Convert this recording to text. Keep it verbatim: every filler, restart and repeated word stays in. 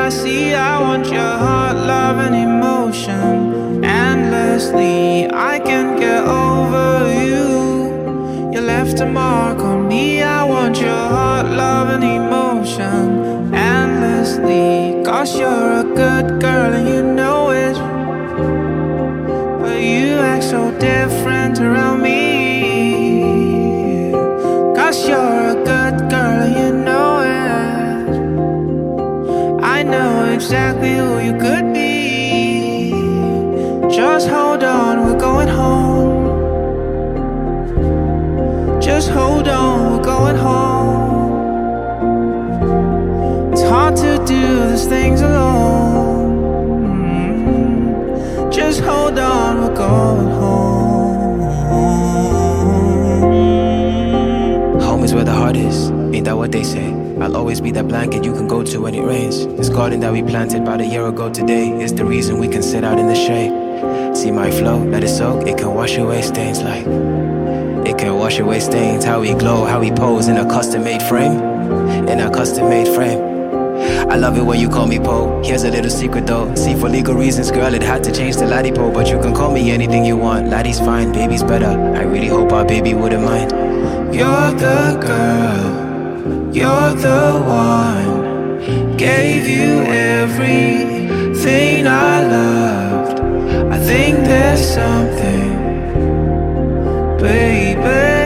I see. I want your heart, love, and emotion endlessly. I can't get over you. You left a mark on me. I want your heart, love, and emotion endlessly. Cause you're a good girl and you know it, but you act so different around me. Cause you're a good girl and you know it. I know exactly who you could be. Just hold on, we're going home. Just hold on, we're going home. It's hard to do these things alone. Mm-hmm. Just hold on, we're going home. Home is where the heart is, ain't that what they say? I'll always be that blanket you can go to when it rains. This garden that we planted about a year ago today is the reason we can sit out in the shade. See my flow, let it soak, it can wash away stains like it can wash away stains. How we glow, how we pose in a custom-made frame. In a custom-made frame. I love it when you call me Poe. Here's a little secret though. See, for legal reasons, girl, it had to change to Laddie Poe. But you can call me anything you want. Laddie's fine, baby's better. I really hope our baby wouldn't mind. You're the girl, you're the one. Gave you everything I loved. I think there's something, baby.